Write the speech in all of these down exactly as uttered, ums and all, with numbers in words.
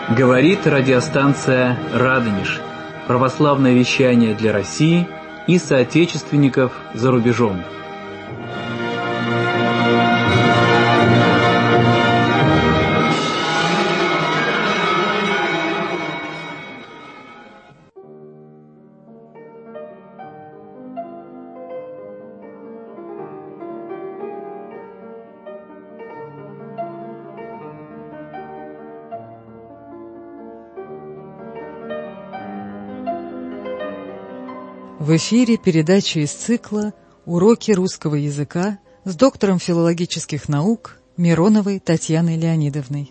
Говорит радиостанция «Радонеж». Православное вещание для России и соотечественников за рубежом. В эфире передача из цикла «Уроки русского языка» с доктором филологических наук Мироновой Татьяной Леонидовной.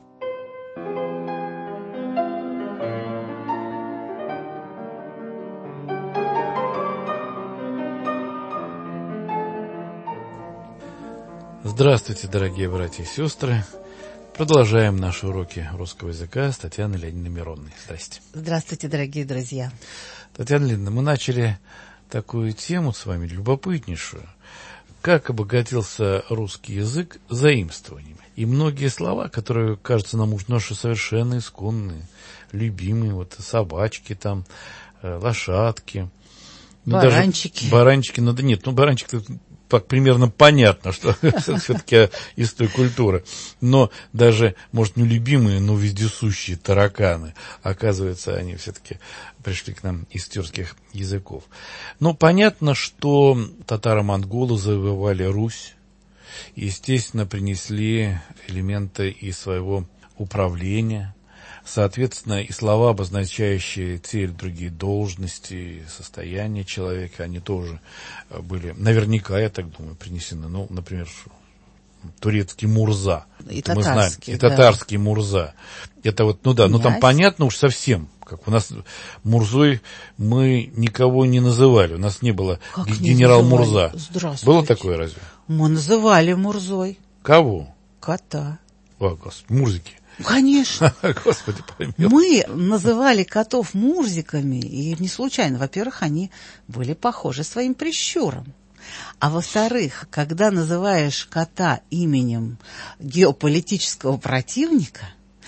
Здравствуйте, дорогие братья и сестры. Продолжаем наши уроки русского языка с Татьяной Леонидовной Мироновой. Здрасте. Здравствуйте, дорогие друзья. Татьяна Леонидовна, мы начали такую тему с вами любопытнейшую. Как обогатился русский язык заимствованиями. И многие слова, которые, кажется, нам уж наши совершенно исконные, любимые, вот собачки там, лошадки. Ну, баранчики. Даже баранчики, ну да нет, ну баранчик-то так примерно понятно, что все-таки из той культуры. Но даже, может, не любимые, но вездесущие тараканы, оказывается, они все-таки пришли к нам из тюркских языков. Но понятно, что татаро-монголы завоевали Русь, естественно, принесли элементы из своего управления. Соответственно, и слова, обозначающие те или другие должности, состояние человека, они тоже были, наверняка, я так думаю, принесены. Ну, например, турецкий Мурза. И мы знаем. И да. татарский Мурза. Это вот, ну да, ну там понятно уж совсем. Как у нас Мурзой мы никого не называли. У нас не было как генерал не Мурза. Здравствуйте. Было такое разве? Мы называли Мурзой. Кого? Кота. О, Господи, Мурзики. Конечно. Господи, поймет. Мы называли котов мурзиками, и не случайно. Во-первых, они были похожи своим прищуром. А во-вторых, когда называешь кота именем геополитического противника,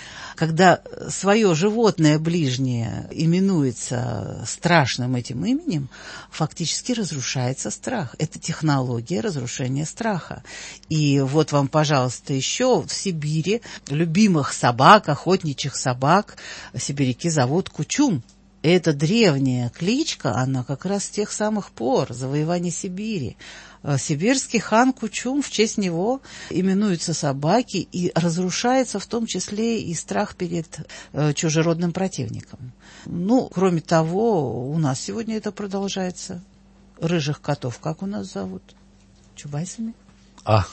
когда свое животное ближнее именуется страшным этим именем, фактически разрушается страх. Это технология разрушения страха. И вот вам, пожалуйста, еще в Сибири любимых собак, охотничьих собак сибиряки зовут Кучум. Это древняя кличка, она как раз с тех самых пор завоевания Сибири. Сибирский хан Кучум, в честь него именуются собаки, и разрушается в том числе и страх перед э, чужеродным противником. Ну, кроме того, у нас сегодня это продолжается. Рыжих котов как у нас зовут? Чубайсами? А,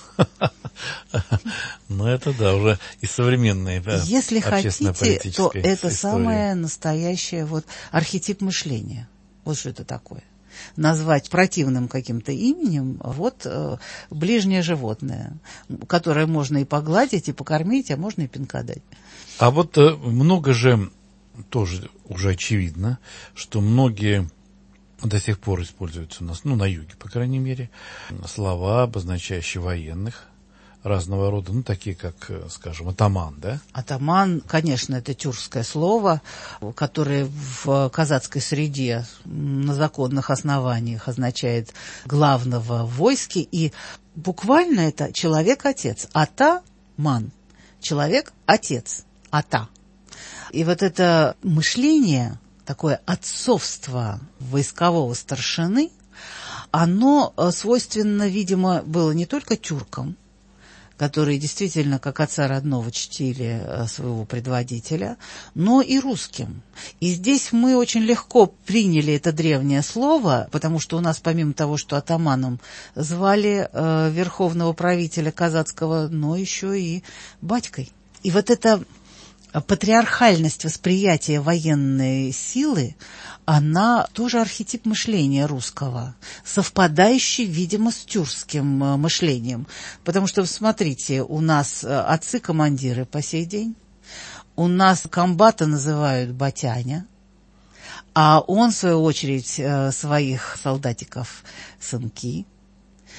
ну это да, уже и современные, да. Если хотите, то это история. Самое настоящее вот архетип мышления. Вот что это такое. Назвать противным каким-то именем вот э, ближнее животное, которое можно и погладить, и покормить, а можно и пинка дать. А вот э, много же, тоже уже очевидно, что многие до сих пор используются у нас, ну, на юге, по крайней мере, слова, обозначающие военных разного рода, ну, такие как, скажем, атаман, да? Атаман, конечно, это тюркское слово, которое в казацкой среде на законных основаниях означает главного в войске, и буквально это человек-отец. Ата-ман. Человек-отец. Ата. И вот это мышление, такое отцовство войскового старшины, оно свойственно, видимо, было не только тюркам, которые действительно как отца родного чтили своего предводителя, но и русским. И здесь мы очень легко приняли это древнее слово, потому что у нас, помимо того, что атаманом звали э, верховного правителя казацкого, но еще и батькой. И вот эта патриархальность восприятия военной силы, она тоже архетип мышления русского, совпадающий, видимо, с тюркским мышлением. Потому что, смотрите, у нас отцы-командиры по сей день, у нас комбата называют батяня, а он, в свою очередь, своих солдатиков сынки.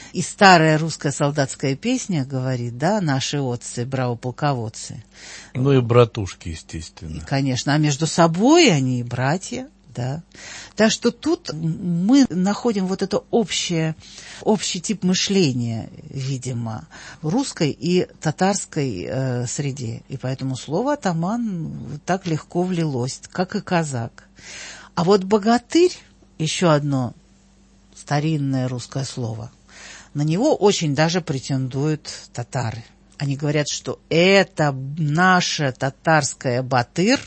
И старая русская солдатская песня говорит, да, наши отцы, браво-полководцы. Ну и братушки, естественно. И, конечно, а между собой они и братья, да. Так что тут мы находим вот это общее, общий тип мышления, видимо, в русской и татарской э, среде. И поэтому слово атаман так легко влилось, как и казак. А вот богатырь, еще одно старинное русское слово, на него очень даже претендуют татары. Они говорят, что это наше татарское батыр,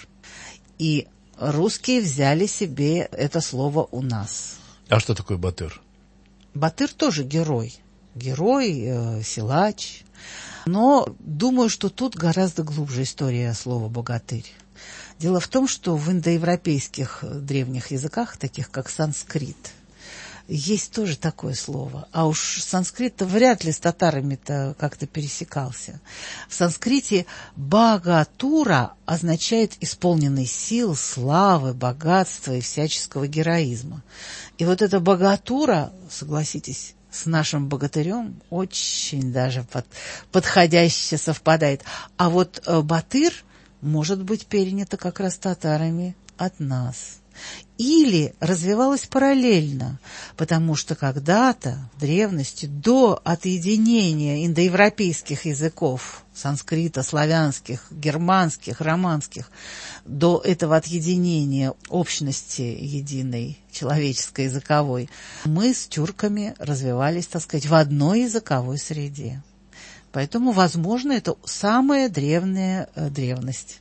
и русские взяли себе это слово у нас. А что такое батыр? Батыр тоже герой. Герой, э, силач. Но думаю, что тут гораздо глубже история слова «богатырь». Дело в том, что в индоевропейских древних языках, таких как санскрит, есть тоже такое слово. А уж санскрит-то вряд ли с татарами-то как-то пересекался. В санскрите «багатура» означает исполненный сил, славы, богатства и всяческого героизма. И вот эта богатура, согласитесь, с нашим богатырем очень даже под, подходяще совпадает. А вот э, батыр может быть перенято как раз татарами от нас. Или развивалась параллельно, потому что когда-то, в древности, до отъединения индоевропейских языков, санскрита, славянских, германских, романских, до этого отъединения общности единой человеческой языковой, мы с тюрками развивались, так сказать, в одной языковой среде. Поэтому, возможно, это самая древняя э, древность.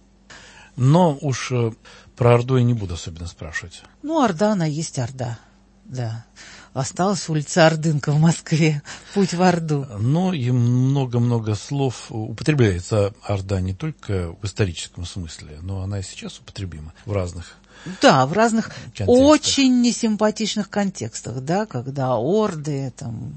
Но уж э, про Орду я не буду особенно спрашивать. Ну, Орда, она есть Орда, да. Осталась улица Ордынка в Москве, путь в Орду. Но и много-много слов употребляется Орда не только в историческом смысле, но она и сейчас употребима в разных Да, в разных контекстах. Очень несимпатичных контекстах, да, когда орды, там,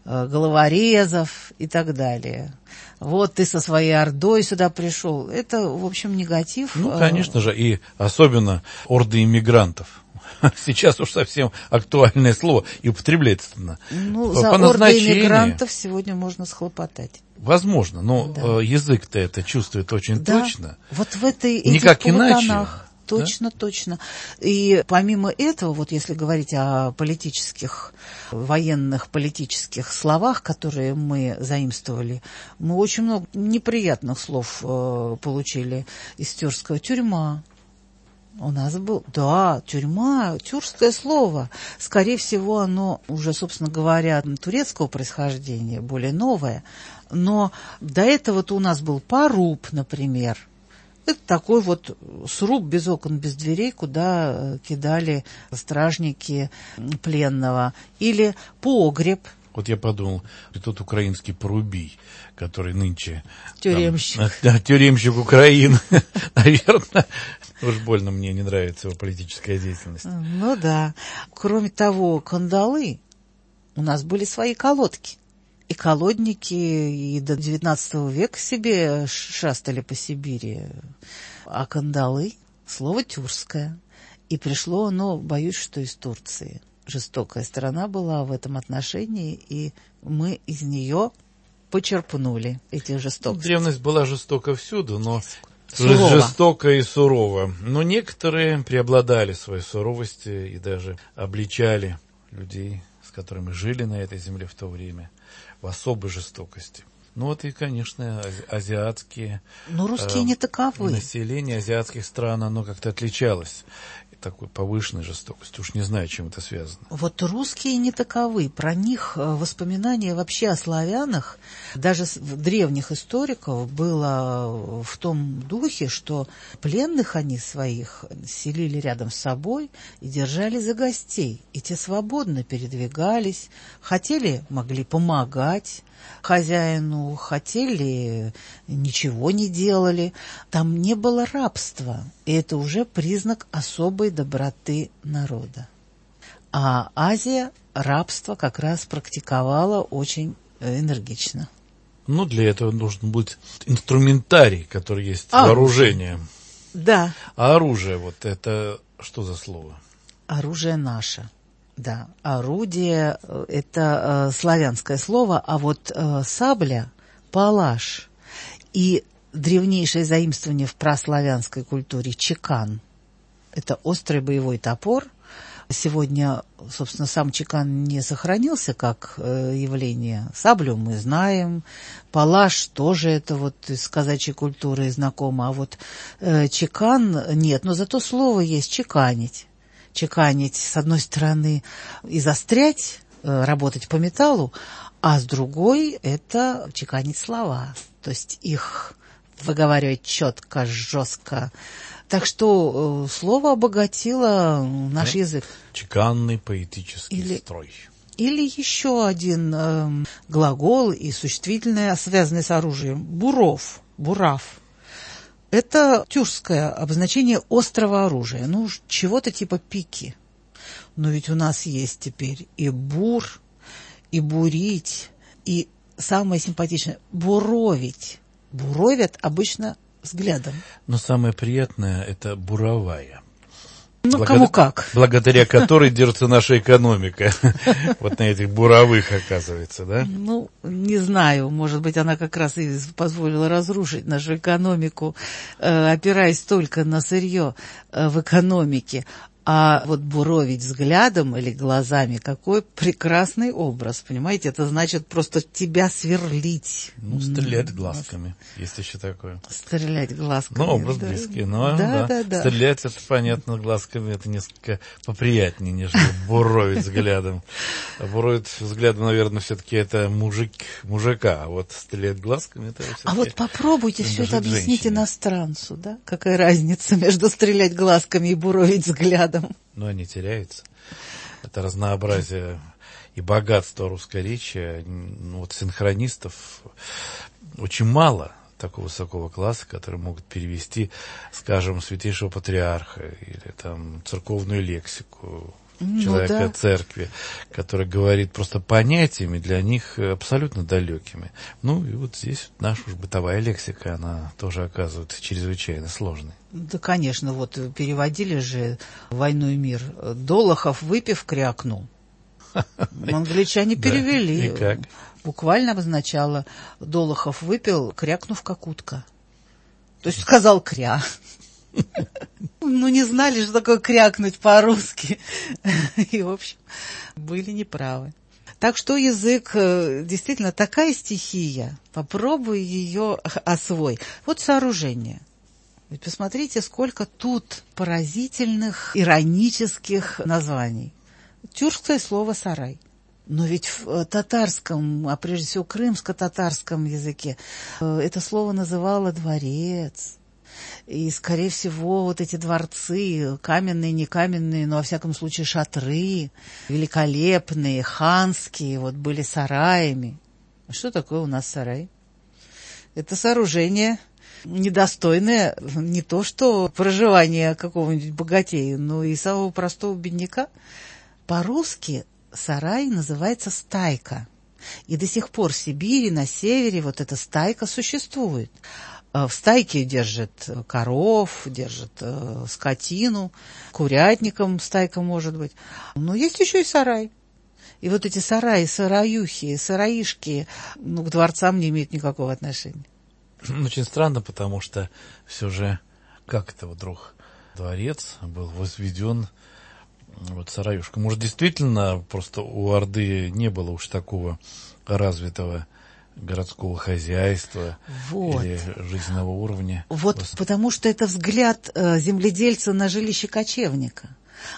головорезов и так далее. Вот ты со своей ордой сюда пришел. Это, в общем, негатив. Ну, конечно же, и особенно орды иммигрантов. Сейчас уж совсем актуальное слово и употребляется оно. Ну, по, за по орды иммигрантов сегодня можно схлопотать. Возможно, но да. язык-то это чувствует очень да. точно. Вот в этой никак иначе. Точно, да? точно. И помимо этого, вот если говорить о политических, военных политических словах, которые мы заимствовали, мы очень много неприятных слов э, получили из тюркского. Тюрьма. У нас был, да, тюрьма, тюркское слово. Скорее всего, оно уже, собственно говоря, турецкого происхождения, более новое. Но до этого-то у нас был поруб, например. Это такой вот сруб без окон, без дверей, куда кидали стражники пленного. Или погреб. Вот я подумал, тот украинский порубий, который нынче... Тюремщик. Там, да, тюремщик Украины. Наверное, уж больно мне не нравится его политическая деятельность. Ну да. Кроме того, кандалы. У нас были свои колодки. И колодники и до девятнадцатого века себе шастали по Сибири. А кандалы — слово тюркское. И пришло оно, боюсь, что из Турции. Жестокая сторона была в этом отношении, и мы из нее почерпнули эти жестокости. Древность была жестока всюду, но сурова. жестоко и сурово. Но некоторые преобладали своей суровости и даже обличали людей, с которыми жили на этой земле в то время, в особой жестокости. Ну вот и, конечно, азиатские... Но русские э, не таковы. Население азиатских стран, оно как-то отличалось такой повышенной жестокостью. Уж не знаю, чем это связано. Вот русские не таковы. Про них воспоминания вообще о славянах, даже древних историков, было в том духе, что пленных они своих селили рядом с собой и держали за гостей. И те свободно передвигались, хотели, могли помогать хозяину, хотели, ничего не делали. Там не было рабства, и это уже признак особой доброты народа. А Азия рабство как раз практиковала очень энергично. Ну, для этого нужен будет инструментарий, который есть а, вооружение. Да. А оружие, вот это что за слово? Оружие наше. Да, орудие – это э, славянское слово, а вот э, сабля – палаш. И древнейшее заимствование в праславянской культуре – чекан. Это острый боевой топор. Сегодня, собственно, сам чекан не сохранился как э, явление. Саблю мы знаем, палаш тоже это вот из казачьей культуры знакомо, а вот э, чекан нет, но зато слово есть – чеканить. Чеканить, с одной стороны, и застрять, э, работать по металлу, а с другой – это чеканить слова, то есть их выговаривать четко, жестко. Так что э, слово обогатило наш да? язык. Чеканный поэтический Или, строй. Или еще один э, глагол и существительное, связанное с оружием – буров, бурав. Это тюркское обозначение острого оружия, ну, чего-то типа пики. Но ведь у нас есть теперь и бур, и бурить, и самое симпатичное – буровить. Буровят обычно взглядом. Но самое приятное – это буровая. Ну, Благо... кому как. Благодаря которой держится наша экономика. Вот на этих буровых, оказывается, да? Ну, не знаю, может быть, она как раз и позволила разрушить нашу экономику, опираясь только на сырье в экономике. А вот буровить взглядом или глазами, какой прекрасный образ, понимаете? Это значит просто тебя сверлить. Ну, стрелять глазками, есть еще такое. Стрелять глазками. Ну, образ да. близкий, но да, да. Да, да. Стрелять, это понятно, глазками, это несколько поприятнее, нежели буровить взглядом. А буровить взглядом, наверное, все-таки это мужик, мужика, а вот стрелять глазками, это все-таки... А вот попробуйте все это объяснить женщине. Иностранцу, да? Какая разница между стрелять глазками и буровить взглядом? Но они теряются. Это разнообразие и богатство русской речи. Ну, вот синхронистов очень мало такого высокого класса, которые могут перевести, скажем, святейшего патриарха или там церковную лексику ну, человека да. церкви, который говорит просто понятиями для них абсолютно далекими. Ну и вот здесь наша уж бытовая лексика, она тоже оказывается чрезвычайно сложной. Да, конечно, вот переводили же «Войну и мир». Долохов, выпив, крякнул. Англичане перевели. И как? Буквально обозначало «Долохов выпил, крякнув как утка». То есть сказал «кря». Ну, не знали, что такое крякнуть по-русски. И, в общем, были неправы. Так что язык действительно такая стихия. Попробуй ее освой. Вот сооружение. Ведь посмотрите, сколько тут поразительных, иронических названий. Тюркское слово «сарай». Но ведь в татарском, а прежде всего крымско-татарском языке, это слово называло дворец. И, скорее всего, вот эти дворцы, каменные, не каменные, но, во всяком случае, шатры, великолепные, ханские, вот были сараями. Что такое у нас сарай? Это сооружение недостойное не то что проживания какого-нибудь богатея, но и самого простого бедняка. По-русски сарай называется стайка. И до сих пор в Сибири, на севере вот эта стайка существует. В стайке держат коров, держат э, скотину, курятником стайка может быть. Но есть еще и сарай. И вот эти сараи, сараюхи, сараишки, ну, к дворцам не имеют никакого отношения. Очень странно, потому что все же, как это вдруг дворец был возведен вот сараюшка. Может, действительно, просто у Орды не было уж такого развитого городского хозяйства вот. Или жизненного уровня. Вот просто. Потому что это взгляд э, земледельца на жилище кочевника.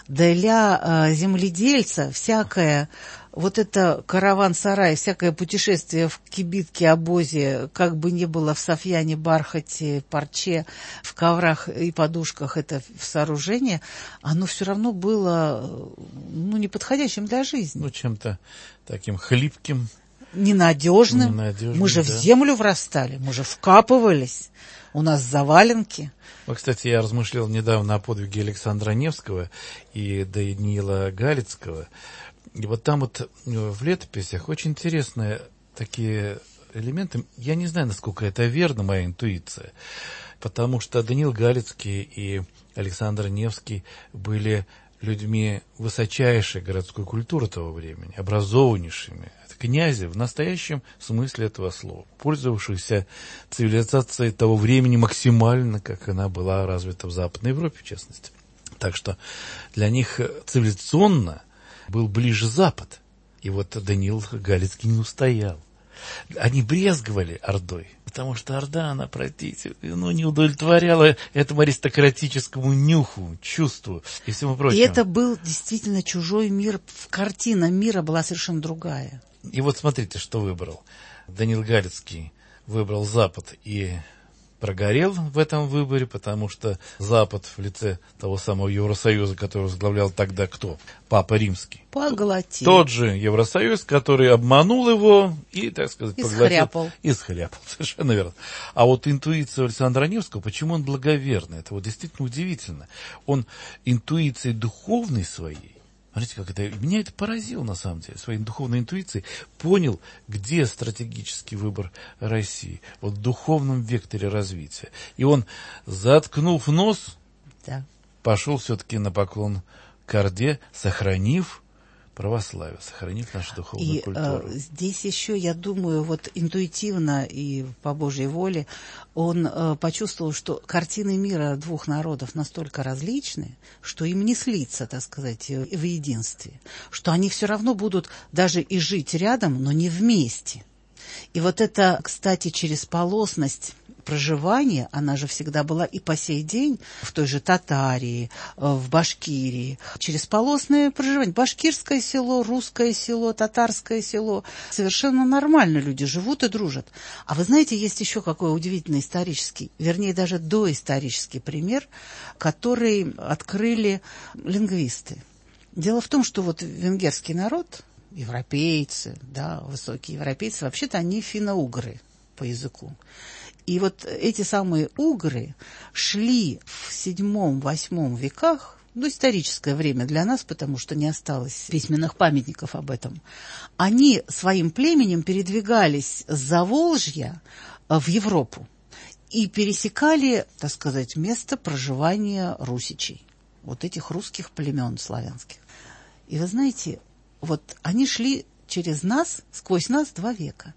Для э, земледельца всякое вот это караван-сарай, всякое путешествие в кибитке, обозе, как бы ни было в софьяне, бархате, парче, в коврах и подушках, это сооружение, оно все равно было ну, неподходящим для жизни. Ну, чем-то таким хлипким. Ненадежным. Ненадежным. Мы же да. в землю врастали, мы же вкапывались. У нас заваленки. Вот, кстати, я размышлял недавно о подвиге Александра Невского и Даниила Галицкого. И вот там вот в летописях очень интересные такие элементы. Я не знаю, насколько это верно, моя интуиция. Потому что Даниил Галицкий и Александр Невский были людьми высочайшей городской культуры того времени, образованнейшими. Это князи в настоящем смысле этого слова, пользовавшихся цивилизацией того времени максимально, как она была развита в Западной Европе, в частности. Так что для них цивилизационно был ближе Запад. И вот Даниил Галицкий не устоял. Они брезговали Ордой, потому что Орда, она, простите, ну, не удовлетворяла этому аристократическому нюху, чувству и всему прочему. И это был действительно чужой мир, картина мира была совершенно другая. И вот смотрите, что выбрал. Даниил Галицкий выбрал Запад и прогорел в этом выборе, потому что Запад в лице того самого Евросоюза, который возглавлял тогда кто? Папа Римский. Поглотил. Тот же Евросоюз, который обманул его и, так сказать, поглотил. И схряпал. Совершенно верно. А вот интуиция Александра Невского, почему он благоверный? Это вот действительно удивительно. Он интуицией духовной своей, смотрите, как это, меня это поразило, на самом деле, своей духовной интуицией, понял, где стратегический выбор России, вот в духовном векторе развития. И он, заткнув нос, да. пошел все-таки на поклон к Орде, сохранив православие, сохранив нашу духовную и, культуру. Э, здесь еще, я думаю, вот интуитивно и по Божьей воле он э, почувствовал, что картины мира двух народов настолько различны, что им не слиться, так сказать, в единстве, что они все равно будут даже и жить рядом, но не вместе. И вот это, кстати, черезполосность проживания, она же всегда была и по сей день в той же Татарии, в Башкирии. Черезполосное проживание. Башкирское село, русское село, татарское село. Совершенно нормально люди живут и дружат. А вы знаете, есть еще какой удивительный исторический, вернее, даже доисторический пример, который открыли лингвисты. Дело в том, что вот венгерский народ, европейцы, да, высокие европейцы, вообще-то они финно-угры по языку. И вот эти самые угры шли в седьмом-восьмом веках, ну, историческое время для нас, потому что не осталось письменных памятников об этом, они своим племенем передвигались с Заволжья в Европу и пересекали, так сказать, место проживания русичей, вот этих русских племен славянских. И вы знаете, вот они шли через нас, сквозь нас два века.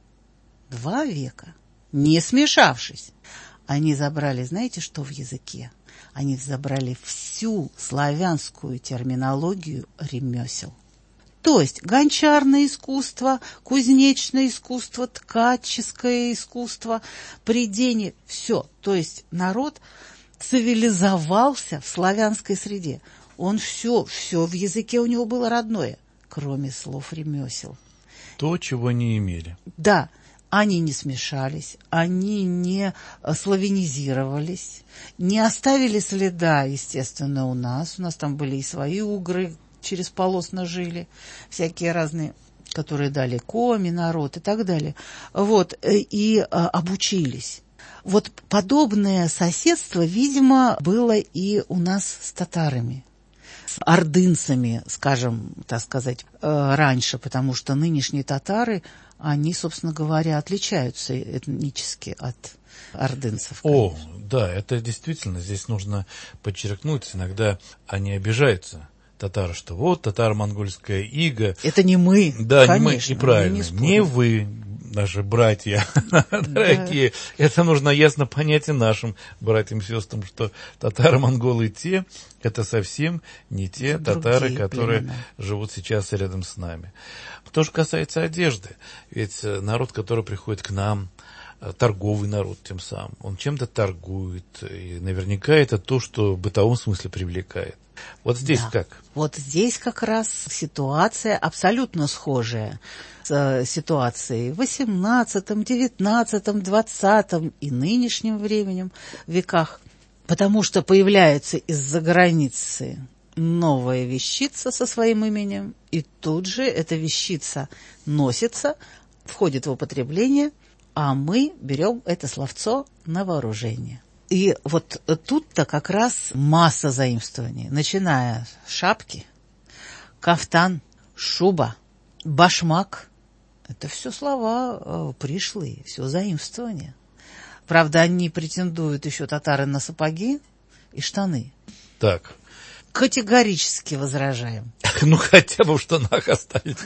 Два века. Не смешавшись. Они забрали, знаете, что в языке? Они забрали всю славянскую терминологию ремесел. То есть гончарное искусство, кузнечное искусство, ткаческое искусство, прядение, все. То есть народ цивилизовался в славянской среде. Он все, все в языке у него было родное, кроме слов ремесел. То, чего не имели. Да. Они не смешались, они не славянизировались, не оставили следа, естественно, у нас. У нас там были и свои угры, черезполосно жили, всякие разные, которые дали коми, народ и так далее. Вот, и а, обучились. Вот подобное соседство, видимо, было и у нас с татарами. С ордынцами, скажем, так сказать, раньше, потому что нынешние татары, они, собственно говоря, отличаются этнически от ордынцев. О, да, это действительно, здесь нужно подчеркнуть, иногда они обижаются, татары, что вот татаро-монгольская ига. Это не мы, да, конечно. Не мы, и правильно, не, не вы, наши братья дорогие. Да. Это нужно ясно понять и нашим братьям и сестрам, что татаро-монголы те, это совсем не те Другие татары, которые племена живут сейчас рядом с нами. Что же касается одежды, ведь народ, который приходит к нам, торговый народ тем самым, он чем-то торгует, и наверняка это то, что в бытовом смысле привлекает. Вот здесь да. как? Вот здесь как раз ситуация абсолютно схожая с ситуацией в восемнадцатом, девятнадцатом, двадцатом и нынешнем временем веках, потому что появляется из-за границы новая вещица со своим именем, и тут же эта вещица носится, входит в употребление, а мы берем это словцо на вооружение. И вот тут-то как раз масса заимствований, начиная с шапки, кафтан, шуба, башмак. Это все слова э, пришлые, все заимствования. Правда, они претендуют еще татары на сапоги и штаны. Так, категорически возражаем. Ну, хотя бы в штанах остались.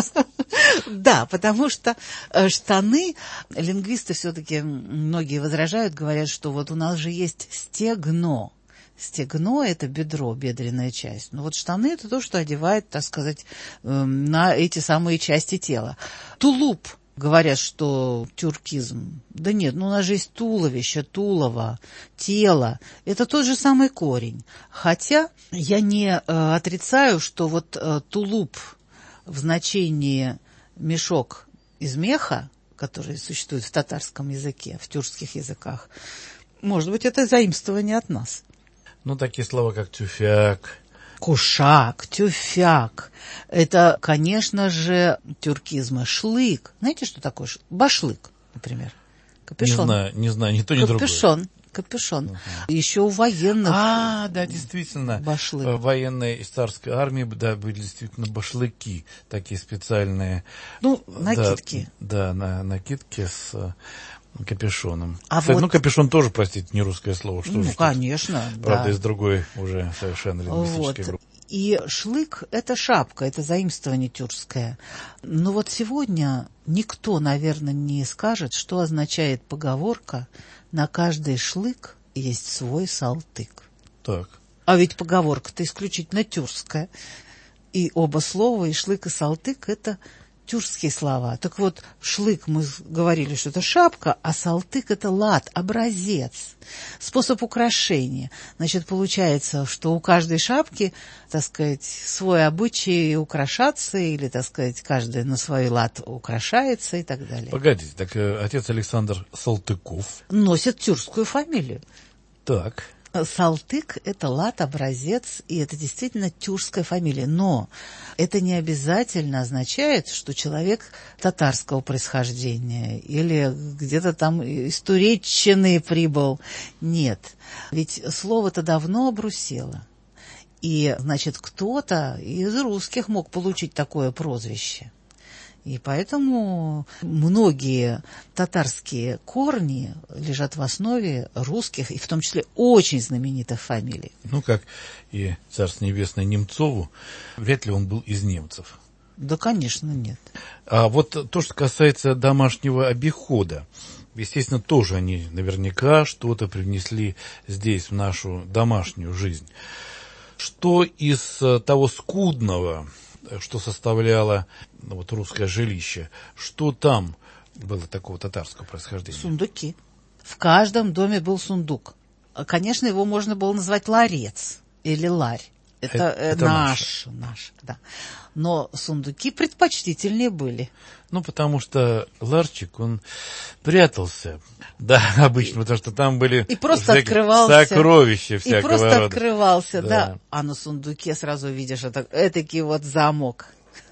Да, потому что штаны, лингвисты все-таки многие возражают, говорят, что вот у нас же есть стегно. Стегно – это бедро, бедренная часть. Но вот штаны – это то, что одевают, так сказать, на эти самые части тела. Тулуп. Говорят, что тюркизм. Да нет, ну у нас же есть туловище, тулово, тело. Это тот же самый корень. Хотя я не э, отрицаю, что вот э, тулуп в значении мешок из меха, который существует в татарском языке, в тюркских языках, может быть, это заимствование от нас. Ну, такие слова, как тюфяк. Кушак, тюфяк. Это, конечно же, тюркизмы. Шлык. Знаете, что такое? Башлык, например. Капюшон. Не знаю, не знаю, ни то, ни другое. Капюшон. Капюшон. Uh-huh. Еще у военных. А, да, действительно. Башлык. Военные из царской армии, да, были действительно башлыки, такие специальные. Ну, накидки. Да, да, на, накидки с капюшоном. А Кстати, вот... ну, капюшон тоже, простите, не русское слово. Что ну, же конечно, тут? да. Правда, из другой уже совершенно лингвистической вот. группы. И шлык – это шапка, это заимствование тюркское. Но вот сегодня никто, наверное, не скажет, что означает поговорка «на каждый шлык есть свой салтык». Так. А ведь поговорка-то исключительно тюркская. И оба слова, и шлык, и салтык – это тюркские слова. Так вот, шлык мы говорили, что это шапка, а салтык – это лад, образец, способ украшения. Значит, получается, что у каждой шапки, так сказать, свой обычай украшаться, или, так сказать, каждый на свой лад украшается и так далее. Погодите, так э, отец Александр Салтыков носит тюркскую фамилию. Так. Салтык – это лад, образец, и это действительно тюркская фамилия. Но это не обязательно означает, что человек татарского происхождения или где-то там из Туреччины прибыл. Нет, ведь слово-то давно обрусело. И, значит, кто-то из русских мог получить такое прозвище. И поэтому многие татарские корни лежат в основе русских, и в том числе очень знаменитых фамилий. Ну, как и Царство Небесное Немцову, вряд ли он был из немцев. Да, конечно, нет. А вот то, что касается домашнего обихода, естественно, тоже они наверняка что-то привнесли здесь, в нашу домашнюю жизнь. Что из того скудного, что составляло ну, вот, русское жилище, что там было такого татарского происхождения? Сундуки. В каждом доме был сундук. Конечно, его можно было назвать ларец или ларь. Это, это, это наш, наш, наш, да. Но сундуки предпочтительнее были. Ну, потому что ларчик, он прятался, да, обычно, потому что там были и просто открывался, сокровища всякого и просто рода. открывался, да. да. А на сундуке сразу видишь, это этакий вот замок.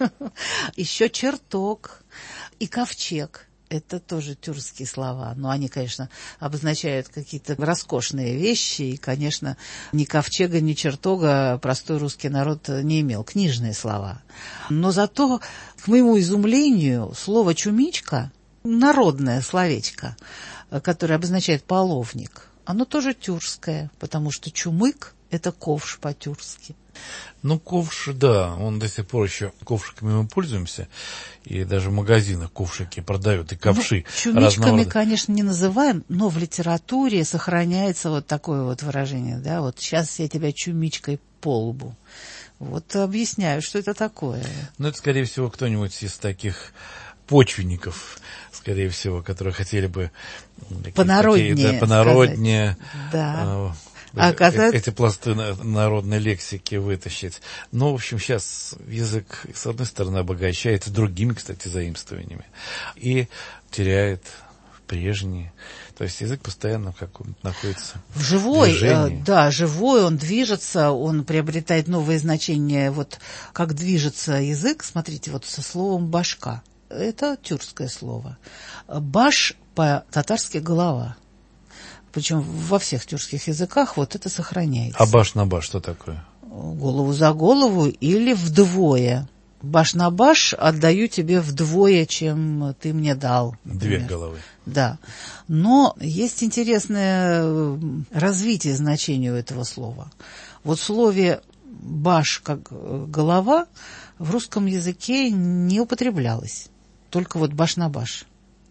Еще чертог и ковчег. Это тоже тюркские слова, но они, конечно, обозначают какие-то роскошные вещи, и, конечно, ни ковчега, ни чертога простой русский народ не имел, книжные слова. Но зато, к моему изумлению, слово «чумичка», народное словечко, которое обозначает половник, оно тоже тюркское, потому что чумык – это ковш по-тюркски. Ну, ковш, да, он до сих пор еще ковшиками мы пользуемся, и даже в магазинах ковшики продают, и ковши. Ну, чумичками, конечно, не называем, но в литературе сохраняется вот такое вот выражение, да, вот сейчас я тебя чумичкой по лбу. Вот объясняю, что это такое. Ну, это, скорее всего, кто-нибудь из таких почвенников, скорее всего, которые хотели бы... Понароднее такие, да, понароднее сказать. Да. Э, А оказать... эти пласты народной лексики вытащить. Но, в общем, сейчас язык, с одной стороны, обогащается другими, кстати, заимствованиями, и теряет прежние. То есть язык постоянно как находится в живой, движении. Э, да, живой, он движется, он приобретает новые значения. Вот как движется язык, смотрите, вот со словом «башка». Это тюркское слово. «Баш» по-татарски «голова». Причем во всех тюркских языках вот это сохраняется. А баш на баш что такое? Голову за голову или вдвое. Баш на баш отдаю тебе вдвое, чем ты мне дал. Например. Две головы. Да. Но есть интересное развитие значения у этого слова. Вот в слове баш как голова в русском языке не употреблялось. Только вот баш на баш.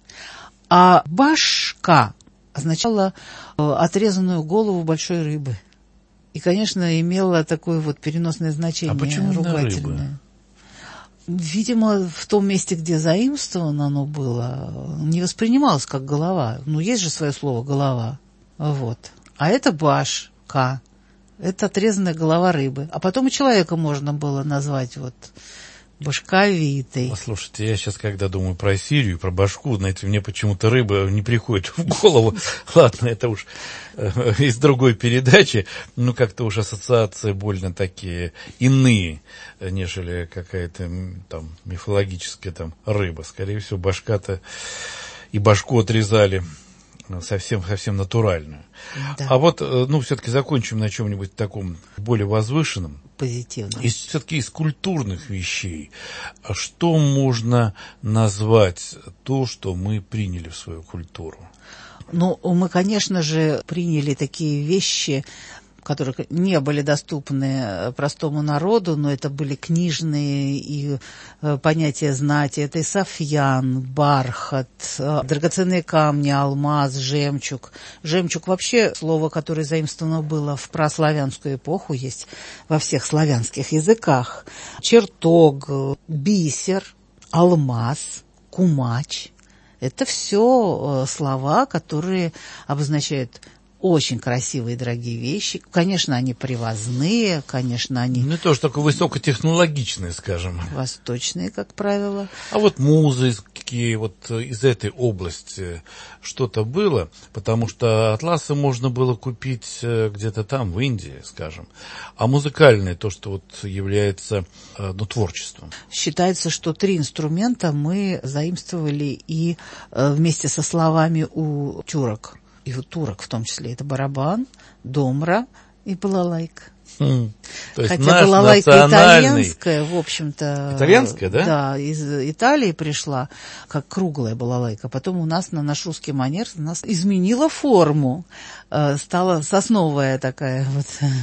А башка означала отрезанную голову большой рыбы. И, конечно, имела такое вот переносное значение. А почему ругательное. Видимо, в том месте, где заимствовано оно было, не воспринималось как голова. Ну, есть же свое слово «голова». Вот. А это башка. Это отрезанная голова рыбы. А потом и человека можно было назвать вот башковитый. Послушайте, я сейчас, когда думаю про Сирию, про башку, знаете, мне почему-то рыба не приходит в голову. Ладно, это уж э, из другой передачи. Ну, как-то уж ассоциации больно такие иные, нежели какая-то там мифологическая там рыба. Скорее всего, башка-то и башку отрезали совсем, совсем натуральную. Да. А вот, ну, все-таки закончим на чем-нибудь таком более возвышенном. Позитивно. Из, все-таки из культурных вещей. Что можно назвать то, что мы приняли в свою культуру? Ну, мы, конечно же, приняли такие вещи, которые не были доступны простому народу, но это были книжные и э, понятия знати. Это и софьян, бархат, э, драгоценные камни, алмаз, жемчуг. Жемчуг вообще слово, которое заимствовано было в праславянскую эпоху, есть во всех славянских языках. Чертог, бисер, алмаз, кумач. Это все э, слова, которые обозначают очень красивые и дорогие вещи. Конечно, они привозные, конечно, они... Ну, тоже такое высокотехнологичные, скажем. Восточные, как правило. А вот музыки, вот из этой области что-то было? Потому что атласы можно было купить где-то там, в Индии, скажем. А музыкальное, то, что вот является, ну, творчеством. Считается, что три инструмента мы заимствовали и вместе со словами у тюрок. И у турок в том числе. Это барабан, домра и балалайка. Хм. То есть Хотя балалайка национальный... итальянская, в общем-то... Итальянская, да? Да, из Италии пришла, как круглая балалайка. Потом у нас на наш русский манер нас изменила форму. Стала сосновая такая вот.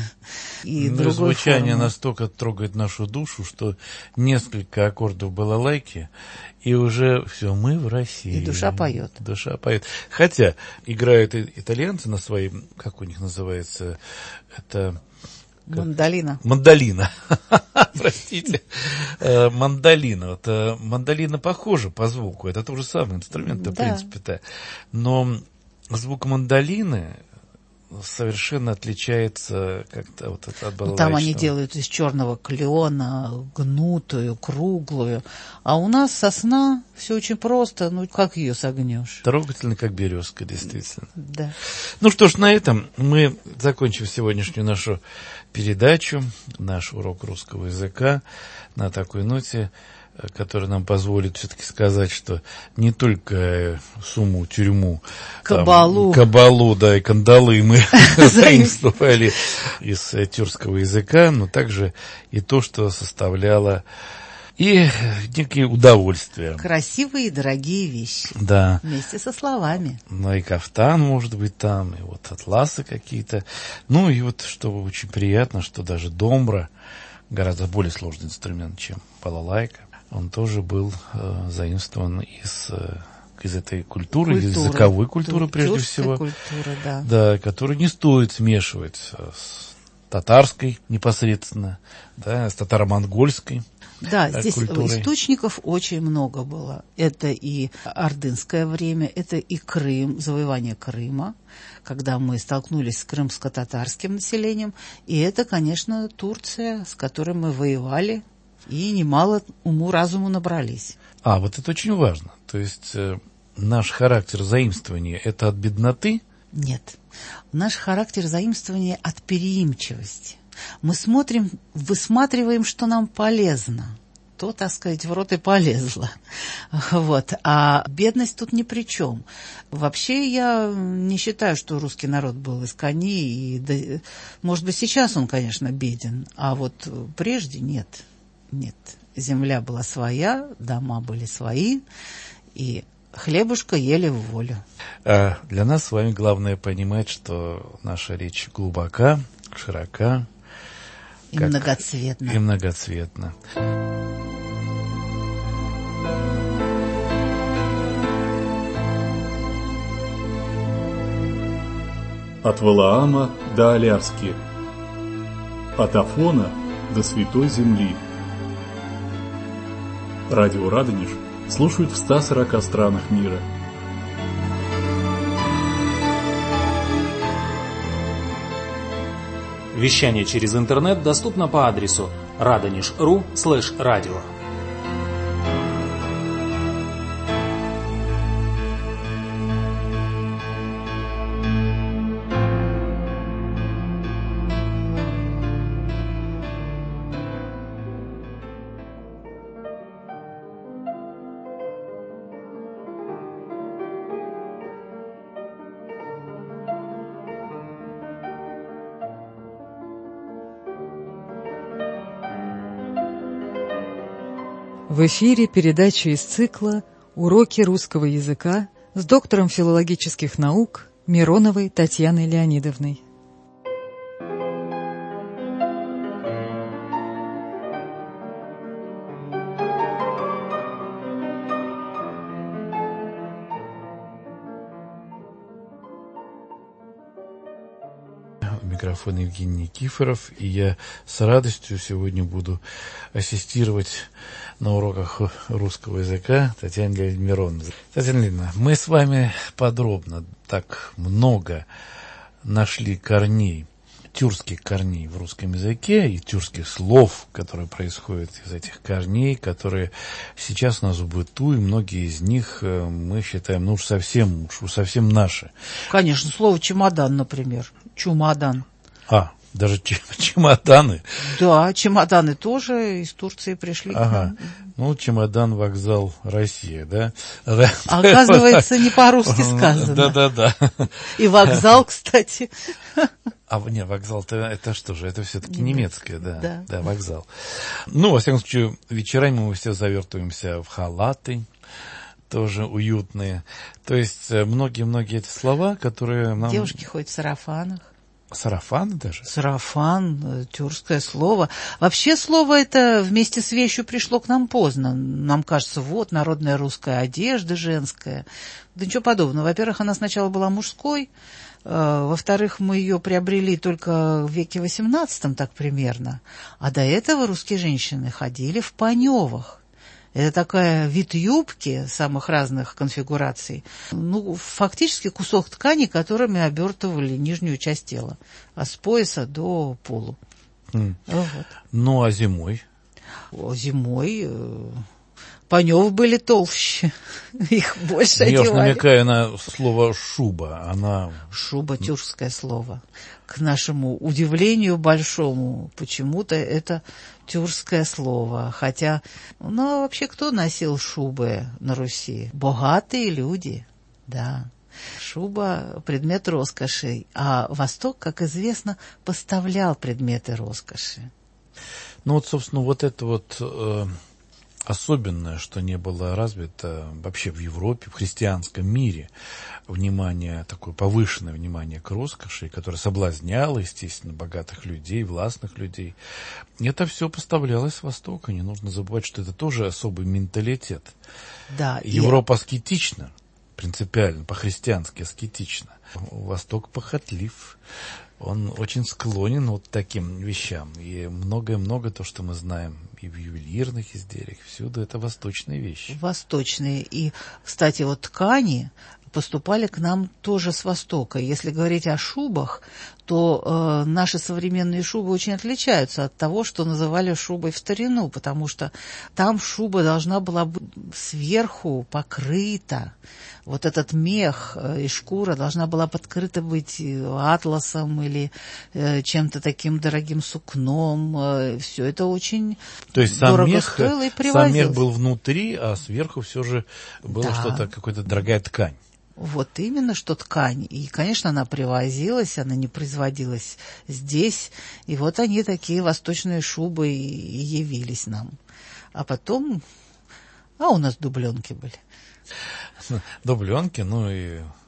И ну, звучание формы. Настолько трогает нашу душу, что несколько аккордов балалайки, и уже все, мы в России. И душа поет. Душа поет. Хотя играют итальянцы на своей, как у них называется, это... Мандолина. Мандолина. Простите. Мандолина. Вот, мандолина похожа по звуку. Это тот же самый инструмент, да. В принципе-то. Но звук мандолины совершенно отличается как-то вот от балалайчного. Там они делают из черного клена, гнутую, круглую. А у нас сосна, все очень просто. Ну, как ее согнешь? Трогательно, как березка, действительно. Да. Ну что ж, на этом мы закончим сегодняшнюю нашу передачу, наш урок русского языка на такой ноте, который нам позволит все-таки сказать, что не только сумму, тюрьму, кабалу, там, кабалу, да, и кандалы мы заимствовали из тюркского языка, но также и то, что составляло и некие удовольствия. Красивые и дорогие вещи. Да. Вместе со словами. Ну и кафтан, может быть, там, и вот атласы какие-то. Ну и вот, что очень приятно, что даже домбра, гораздо более сложный инструмент, чем балалайка, он тоже был э, заимствован из, э, из этой культуры, культуры, из языковой культуры, прежде всего. Культура, да. Да, которую не стоит смешивать с татарской непосредственно, да, с татаро-монгольской. Да, здесь культурой. Источников очень много было. Это и ордынское время, это и Крым, завоевание Крыма, когда мы столкнулись с крымско-татарским населением. И это, конечно, Турция, с которой мы воевали и немало уму-разуму набрались. А, вот это очень важно. То есть э, наш характер заимствования – это от бедноты? Нет. Наш характер заимствования от переимчивости. Мы смотрим, высматриваем, что нам полезно. То, так сказать, в рот и полезло. Вот. А бедность тут ни при чем. Вообще я не считаю, что русский народ был из коней. И, да, может быть, сейчас он, конечно, беден, а вот прежде нет. Нет. Земля была своя, дома были свои, и хлебушка ели в волю. А для нас с вами главное понимать, что наша речь глубока, широка, И многоцветно. И многоцветно. От Валаама до Аляски, от Афона до Святой Земли. Радио Радонеж слушают в ста сорока странах мира. Вещание через интернет доступно по адресу радонеж точка ру слэш радио. В эфире передача из цикла «Уроки русского языка» с доктором филологических наук Мироновой Татьяной Леонидовной. Микрофон Евгений Никифоров, и я с радостью сегодня буду ассистировать на уроках русского языка Татьяне Леонидовне Мироновой. Татьяна Леонидовна, мы с вами подробно так много нашли корней, тюркских корней в русском языке и тюркских слов, которые происходят из этих корней, которые сейчас у нас в быту, и многие из них мы считаем, ну уж совсем, уж совсем наши. Конечно, слово «чемодан», например. Чумадан. А, даже чемоданы? Да, чемоданы тоже из Турции пришли. Ага. Ну, чемодан, вокзал, Россия, да? А оказывается, не по-русски сказано. Да-да-да. И вокзал, кстати. А, не, вокзал-то это что же? Это все-таки немецкое, да. Да. Да, вокзал. Ну, во всяком случае, вечерами мы все завертываемся в халаты, тоже уютные. То есть многие-многие эти слова, которые нам... Девушки ходят в сарафанах. Сарафан даже? Сарафан, тюркское слово. Вообще слово это вместе с вещью пришло к нам поздно. Нам кажется, вот, народная русская одежда женская. Да ничего подобного. Во-первых, она сначала была мужской. Во-вторых, мы ее приобрели только в веке восемнадцатом, так примерно. А до этого русские женщины ходили в паневах. Это такая вид юбки самых разных конфигураций. Ну, фактически кусок ткани, которыми обертывали нижнюю часть тела. А с пояса до полу. Mm. Вот. Ну, а зимой? О, зимой э, паневы были толще. Их больше Я одевали. уж намекаю на слово «шуба». Она... Шуба — тюркское слово. К нашему удивлению большому, почему-то это тюркское слово. Хотя, ну, а вообще кто носил шубы на Руси? Богатые люди, да. Шуба — предмет роскоши, а Восток, как известно, поставлял предметы роскоши. Ну вот, собственно, вот это вот э, особенное, что не было развито вообще в Европе, в христианском мире, внимание, такое повышенное внимание к роскоши, которое соблазняло, естественно, богатых людей, властных людей. Это все поставлялось с Востока. Не нужно забывать, что это тоже особый менталитет. Да, Европа и... аскетична, принципиально, по-христиански аскетична. Восток похотлив. Он очень склонен вот таким вещам. И многое-много то, что мы знаем и в ювелирных изделиях, всюду это восточные вещи. Восточные. И, кстати, вот ткани поступали к нам тоже с Востока. Если говорить о шубах, то э, наши современные шубы очень отличаются от того, что называли шубой в старину, потому что там шуба должна была быть сверху покрыта. Вот этот мех э, и шкура должна была подкрыта быть атласом или э, чем-то таким дорогим сукном. Э, все это очень То есть дорого сам мех, стоило и сам привозилось. мех был внутри, а сверху все же было Да. что-то, какая-то дорогая ткань. Вот именно, что ткань. И, конечно, она привозилась, она не производилась здесь. И вот они, такие восточные шубы, и явились нам. А потом... А у нас дубленки были. Дубленки, ну и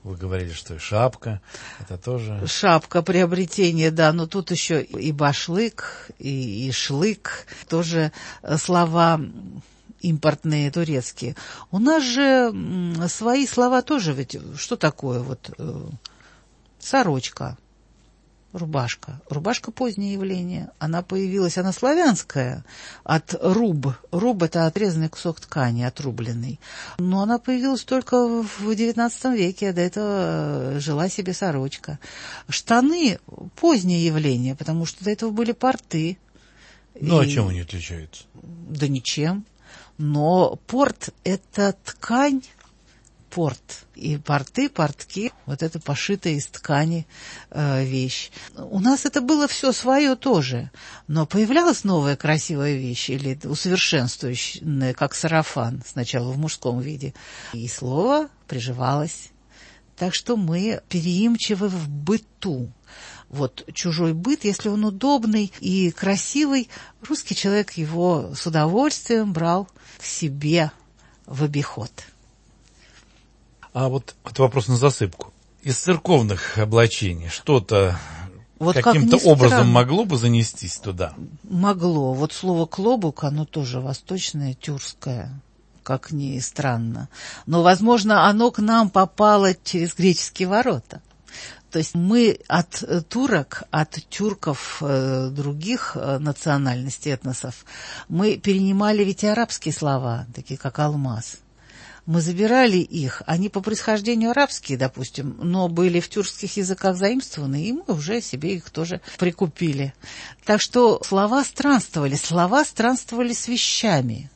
вы говорили, что и шапка, это тоже... Шапка, приобретение, да, но тут еще и башлык, и, и шлык, тоже слова импортные, турецкие. У нас же свои слова тоже, ведь что такое вот сорочка, рубашка. Рубашка — позднее явление. Она появилась, она славянская, от руб. Руб — это отрезанный кусок ткани, отрубленный. Но она появилась только в девятнадцатом веке, до этого жила себе сорочка. Штаны — позднее явление, потому что до этого были порты. Ну, И... а чем они отличаются? Да ничем. Но порт — это ткань, порт. И порты, портки, вот это пошитая из ткани э, вещь. У нас это было все свое тоже, но появлялась новая красивая вещь или усовершенствующая, как сарафан, сначала в мужском виде, и слово приживалось. Так что мы переимчивы в быту. Вот чужой быт, если он удобный и красивый, русский человек его с удовольствием брал к себе в обиход. А вот это вопрос на засыпку. Из церковных облачений что-то вот каким-то как образом могло бы занестись туда? Могло. Вот слово «клобук», оно тоже восточное, тюркское, как ни странно. Но, возможно, оно к нам попало через греческие ворота. То есть мы от турок, от тюрков э, других э, национальностей, этносов, мы перенимали ведь и арабские слова, такие как «алмаз». Мы забирали их, они по происхождению арабские, допустим, но были в тюркских языках заимствованы, и мы уже себе их тоже прикупили. Так что слова странствовали, слова странствовали с вещами.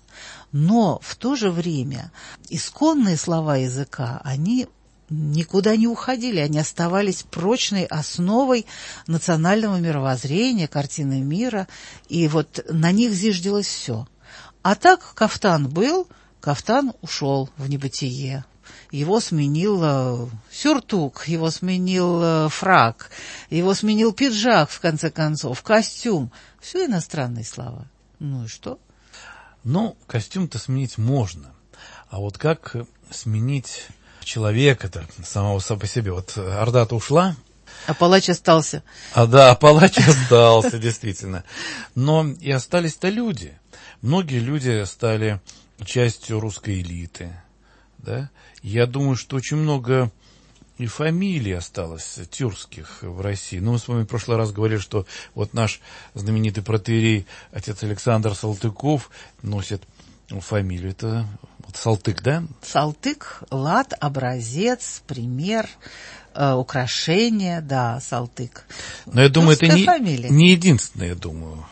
Но в то же время исконные слова языка, они никуда не уходили, они оставались прочной основой национального мировоззрения, картины мира, и вот на них зиждилось все. А так кафтан был, кафтан ушел в небытие. Его сменил э, сюртук, его сменил э, фрак, его сменил пиджак, в конце концов, костюм. Все иностранные слова. Ну и что? Ну, костюм-то сменить можно. А вот как сменить человека-то самого по себе? Вот орда-то ушла. А палач остался. А да, палач остался, действительно. Но и остались-то люди. Многие люди стали частью русской элиты, да. Я думаю, что очень много и фамилий осталось тюркских в России. Ну, мы с вами в прошлый раз говорили, что вот наш знаменитый протоиерей, отец Александр Салтыков, носит фамилию. Это вот Салтык, да? Салтык, лад, образец, пример, э, украшение, да, Салтык. Но я думаю, Русская это не, не единственное, я думаю.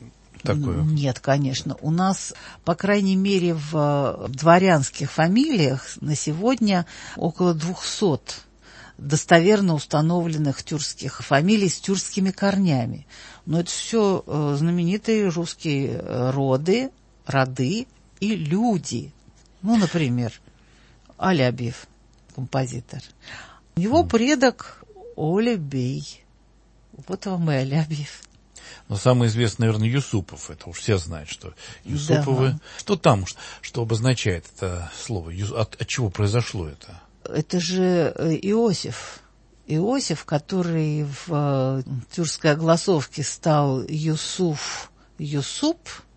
Такое. Нет, конечно. У нас, по крайней мере, в дворянских фамилиях на сегодня около двухсот достоверно установленных тюркских фамилий с тюркскими корнями. Но это все знаменитые русские роды, роды и люди. Ну, например, Алябьев, композитор. У него предок Оля Бей. Вот вам и Алябьев. Но самый известный, наверное, Юсупов. Это уж все знают, что Юсуповы. Да. Что там, что обозначает это слово? От, от чего произошло это? Это же Иосиф. Иосиф, который в тюркской огласовке стал Юсуф, Юсуп.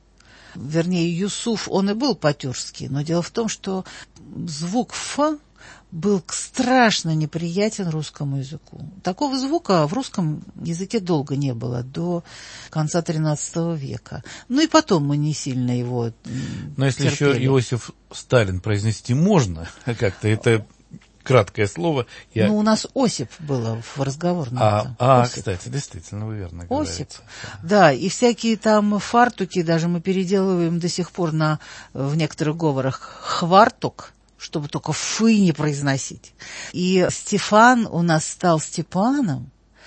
Вернее, Юсуф, он и был по-тюркски. Но дело в том, что звук «ф» был страшно неприятен русскому языку. Такого звука в русском языке долго не было, до конца тринадцатого века. Ну и потом мы не сильно его Но если терпели. Еще Иосиф Сталин произнести можно, как-то это краткое слово. Я... Ну, у нас Осип было в разговорном. А, а кстати, действительно, вы верно говорите. Осип, да, и всякие там фартуки, даже мы переделываем до сих пор на, в некоторых говорах хвартук, чтобы только «фы» не произносить. И Стефан у нас стал Степаном,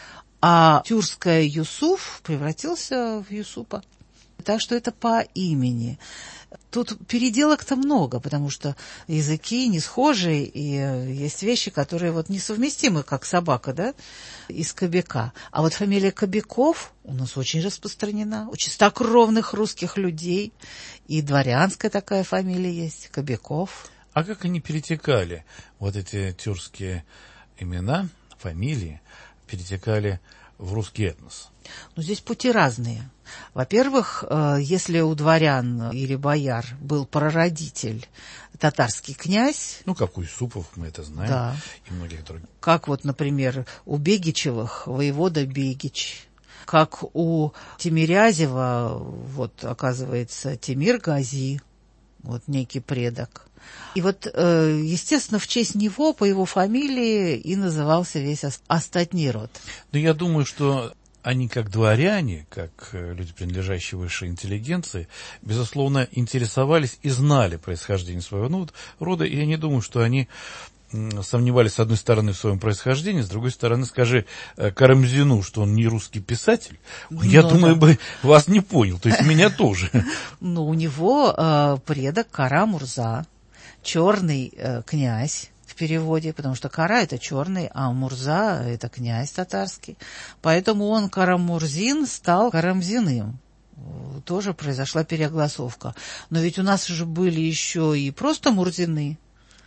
а тюркское Юсуф превратился в Юсупа. Так что это по имени. Тут переделок-то много, потому что языки не схожие, и есть вещи, которые вот несовместимы, как собака, да, из Кобяка. А вот фамилия Кобяков у нас очень распространена, у чистокровных русских людей, и дворянская такая фамилия есть, Кобяков. А как они перетекали, вот эти тюркские имена, фамилии перетекали в русский этнос? Ну, здесь пути разные. Во-первых, если у дворян или бояр был прародитель, татарский князь. Ну, как у Юсупов, мы это знаем. Да. И многих других. Как вот, например, у Бегичевых воевода Бегич. Как у Тимирязева, вот, оказывается, Тимир Гази, вот некий предок. И вот, естественно, в честь него, по его фамилии, и назывался весь остатний род. Ну, я думаю, что они, как дворяне, как люди, принадлежащие высшей интеллигенции, безусловно, интересовались и знали происхождение своего ну, вот, рода, и я не думаю, что они сомневались, с одной стороны, в своем происхождении, с другой стороны, скажи Карамзину, что он не русский писатель, ну, я да. думаю, бы вас не понял, то есть меня тоже. Ну, у него предок Кара-Мурза, черный князь, в переводе, потому что Кара — это черный, а Мурза — это князь татарский. Поэтому он, Карамурзин, стал Карамзиным. Тоже произошла переогласовка. Но ведь у нас же были еще и просто Мурзины,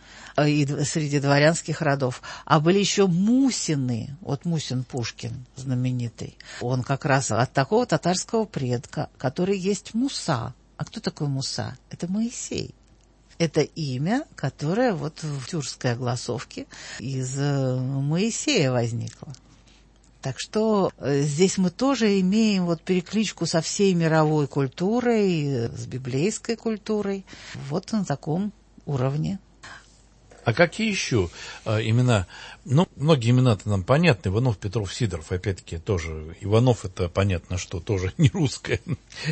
и среди дворянских родов, а были еще Мусины. Вот Мусин Пушкин знаменитый. Он как раз от такого татарского предка, который есть Муса. А кто такой Муса? Это Моисей. Это имя, которое вот в тюркской огласовке из Моисея возникло. Так что здесь мы тоже имеем вот перекличку со всей мировой культурой, с библейской культурой, вот на таком уровне. А какие еще а, имена? Ну, многие имена-то нам понятны. Иванов, Петров, Сидоров, опять-таки, тоже. Иванов — это понятно, что тоже не русское.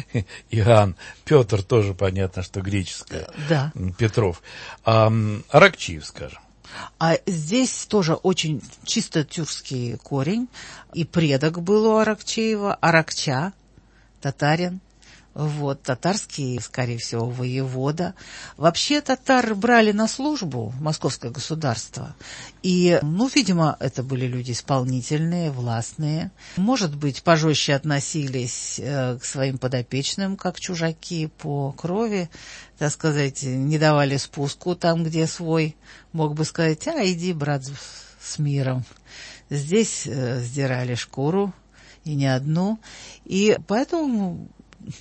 Иоанн. Петр тоже понятно, что греческое. Да. Петров. А Аракчиев, скажем. А здесь тоже очень чисто тюркский корень. И предок был у Аракчеева. Аракча, татарин. Вот, татарский, скорее всего, воевода. Вообще татар брали на службу в московское государство. И, ну, видимо, это были люди исполнительные, властные. Может быть, пожестче относились э, к своим подопечным, как чужаки по крови, так сказать, не давали спуску там, где свой мог бы сказать: а, иди, брат, с миром. Здесь э, сдирали шкуру, и не одну. И поэтому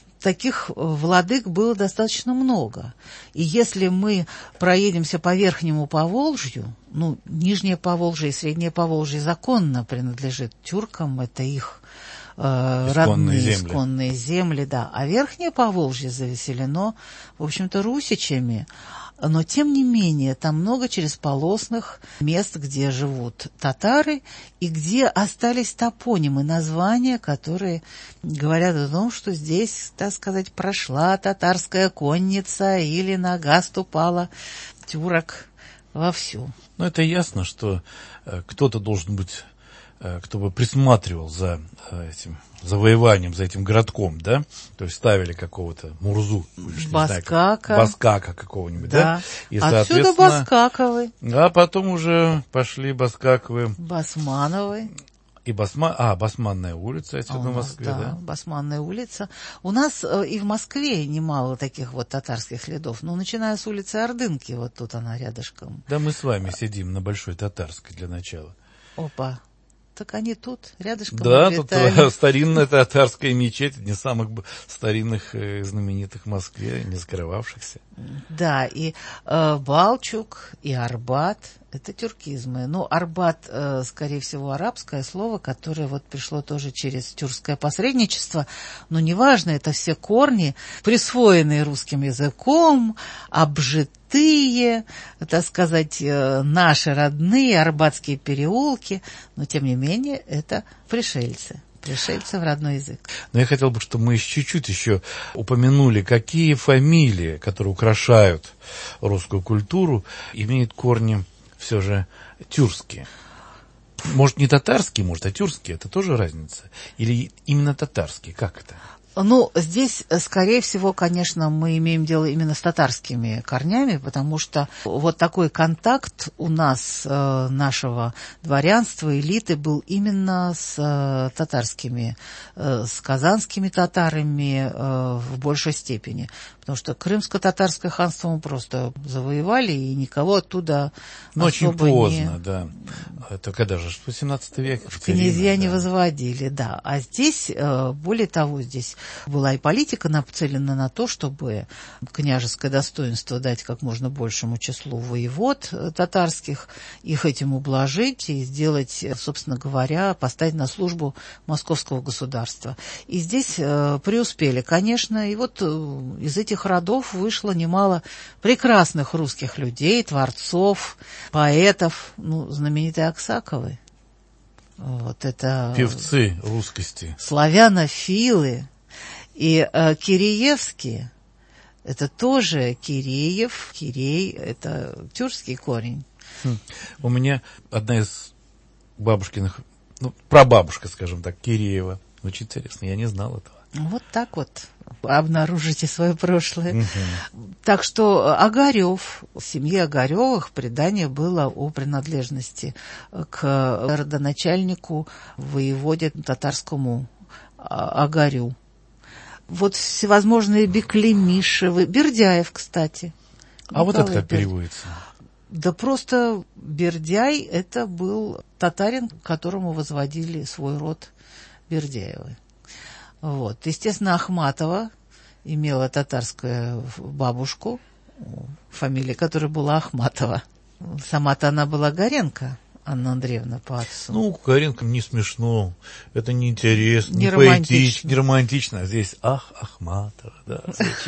таких владык было достаточно много. И если мы проедемся по Верхнему Поволжью, ну, Нижнее Поволжье и Среднее Поволжье законно принадлежит тюркам, это их э, родные земли. исконные земли, да. А Верхнее Поволжье заселено, в общем-то, русичами. Но, тем не менее, там много черезполосных мест, где живут татары, и где остались топонимы, названия, которые говорят о том, что здесь, так сказать, прошла татарская конница или нога ступала тюрок вовсю. Ну, это ясно, что э, кто-то должен быть, э, кто бы присматривал за э, этим завоеванием, за этим городком, да? То есть ставили какого-то Мурзу. Баскака. Баскака какого-нибудь, да? Да. И, отсюда Баскаковы. А потом уже пошли Баскаковы. Басмановы. И Басма... А, Басманная улица отсюда а в Москве, да, да? Басманная улица. У нас э, и в Москве немало таких вот татарских следов. Ну, начиная с улицы Ордынки, вот тут она рядышком. Да, мы с вами сидим на Большой Татарской для начала. Опа. Так они тут, рядышком. Да, тут старинная татарская мечеть, не самых старинных и знаменитых в Москве, не скрывавшихся. Да, и э, Балчук, и Арбат — это тюркизмы. Ну, Арбат, э, скорее всего, арабское слово, которое вот пришло тоже через тюркское посредничество. Но неважно, это все корни, присвоенные русским языком, обжитые, так сказать, э, наши родные арбатские переулки. Но, тем не менее, это пришельцы. Пришельцы в родной язык. Но я хотел бы, чтобы мы чуть-чуть еще упомянули, какие фамилии, которые украшают русскую культуру, имеют корни все же тюркские. Может, не татарские, может, а тюркские. Это тоже разница? Или именно татарские? Как это? Ну, здесь, скорее всего, конечно, мы имеем дело именно с татарскими корнями, потому что вот такой контакт у нас, э, нашего дворянства, элиты, был именно с э, татарскими, э, с казанскими татарами э, в большей степени. Потому что крымско-татарское ханство мы просто завоевали, и никого оттуда Но очень особо поздно, не... да. Это когда же? восемнадцатый век? В князья да. не возводили, да. А здесь, более того, здесь была и политика нацелена на то, чтобы княжеское достоинство дать как можно большему числу воевод татарских, их этим ублажить и сделать, собственно говоря, поставить на службу московского государства. И здесь преуспели, конечно, и вот из этих родов вышло немало прекрасных русских людей, творцов, поэтов, ну, знаменитые Аксаковы. Вот это... Певцы русскости. Славянофилы. И э, Киреевские, это тоже Киреев, Кирей, это тюркский корень. Хм. У меня одна из бабушкиных, ну, прабабушка, скажем так, Киреева. Очень интересно, я не знал этого. Вот так вот обнаружите свое прошлое. Угу. Так что Огарев, в семье Огаревых предание было о принадлежности к родоначальнику, воеводе татарскому Огарю. Вот всевозможные Беклемишевы, Бердяев, кстати. А вот это как Бердяев. переводится? Да просто Бердяй – это был татарин, которому возводили свой род Бердяевы. Вот. Естественно, Ахматова имела татарскую бабушку, фамилия которой была Ахматова. Сама-то она была Горенко, Анна Андреевна, по отцу. Ну, Горенко не смешно, это не интересно, не, Не поэтично, не романтично. А здесь, ах, Ахматова, да,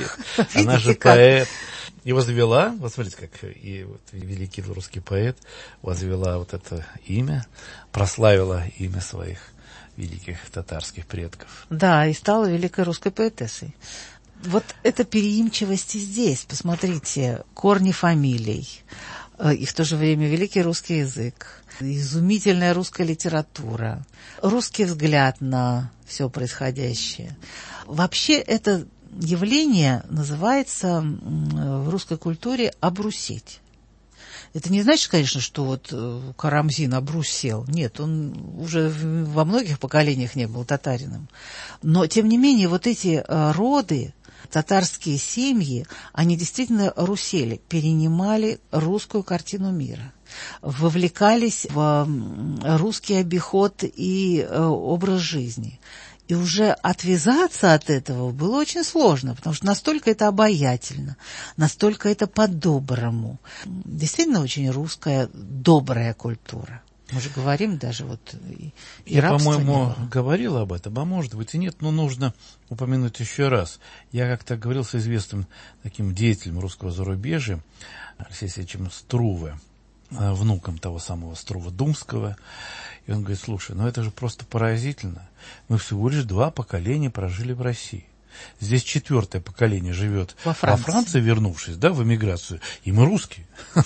она же поэт. И возвела, вот смотрите, как и вот великий русский поэт возвела вот это имя, прославила имя своих великих татарских предков. Да, и стала великой русской поэтессой. Вот эта переимчивость и здесь. Посмотрите, корни фамилий, и в то же время великий русский язык, изумительная русская литература, русский взгляд на все происходящее. Вообще это явление называется в русской культуре «обрусеть». Это не значит, конечно, что вот Карамзин обрусел. Нет, он уже во многих поколениях не был татарином. Но, тем не менее, вот эти роды, татарские семьи, они действительно русели, перенимали русскую картину мира, вовлекались в русский обиход и образ жизни. И уже отвязаться от этого было очень сложно, потому что настолько это обаятельно, настолько это по-доброму. Действительно очень русская, добрая культура. Мы же говорим даже вот и, и Я, рабства по-моему, говорил об этом, а может быть и нет, но нужно упомянуть еще раз. Я как-то говорил с известным таким деятелем русского зарубежья, Алексеем Алексеевичем Струве, внуком того самого Струва Думского. И он говорит: слушай, ну это же просто поразительно. Мы всего лишь два поколения прожили в России. Здесь четвертое поколение живет во Франции, во Франции вернувшись, да, в эмиграцию. И мы русские.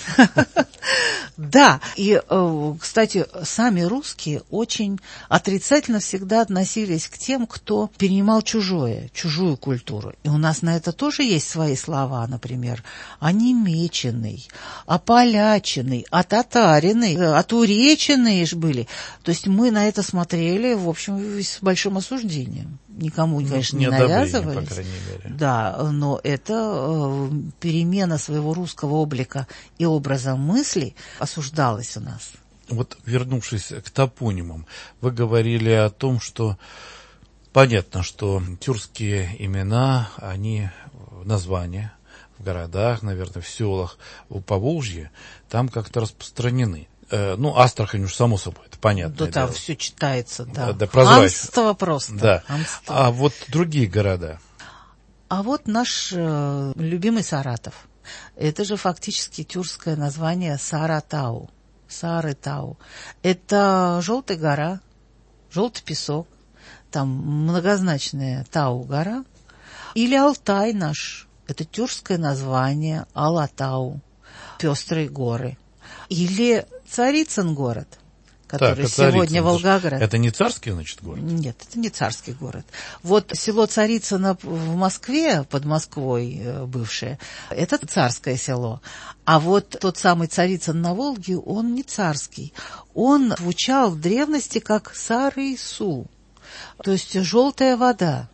Да, и, кстати, сами русские очень отрицательно всегда относились к тем, кто перенимал чужое, чужую культуру. И у нас на это тоже есть свои слова, например, онемеченный, ополяченный, отатаренный, отуреченные ж были. То есть мы на это смотрели, в общем, с большим осуждением. Никому, конечно, не навязывались. По крайней мере. Да, но это э, перемена своего русского облика и образа мыслей осуждалась у нас. Вот, вернувшись к топонимам, вы говорили о том, что понятно, что тюркские имена, они названия в городах, наверное, в селах у Поволжья, там как-то распространены. Ну, Астрахань уж само собой, это понятно. Да, там все читается, да. Да, прозрачно. Ханство просто. Да. Ханство. А вот другие города? А вот наш э, любимый Саратов. Это же фактически тюркское название Саратау. Сарытау. Это желтая гора, желтый песок. Там многозначная Тау-гора. Или Алтай наш. Это тюркское название Алатау. Пестрые горы. Или Царицын город, который так, сегодня Царицын, Волгоград. Это не царский, значит, город? Нет, это не царский город. Вот село Царицыно в Москве, под Москвой бывшее, это царское село. А вот тот самый Царицын на Волге, он не царский. Он звучал в древности как Сары-Су, то есть желтая вода.